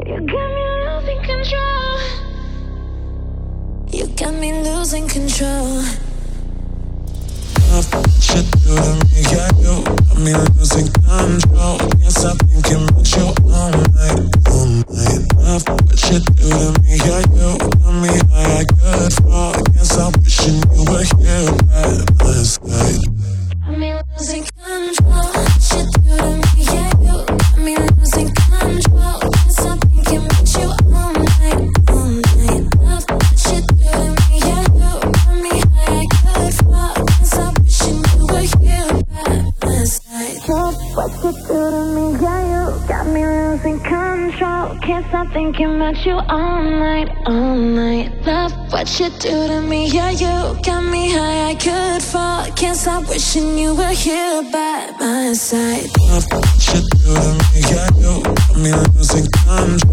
You got me losing control. You got me losing control. Love what you do to me, yeah, you got me losing control. Yes, I've been thinking about you all night, all night. Love what you do to me, yeah, you got me high, I could fall. Yes, I'm wishing you were here by my side. Got me losing control. What you do to me, yeah, you got me losing control. Yes, I'm thinking about you all night, all night. Love what you do to me, yeah, you got me high, I could fall. Yes, I'm wishing you were here by my side. Love what you do to me, yeah, you got me losing control. Can't stop thinking about you all night, all night. Love what you do to me, yeah, you got me high, I could fall. Can't stop wishing you were here by my side. Love what you do to me, yeah, you got me losing control.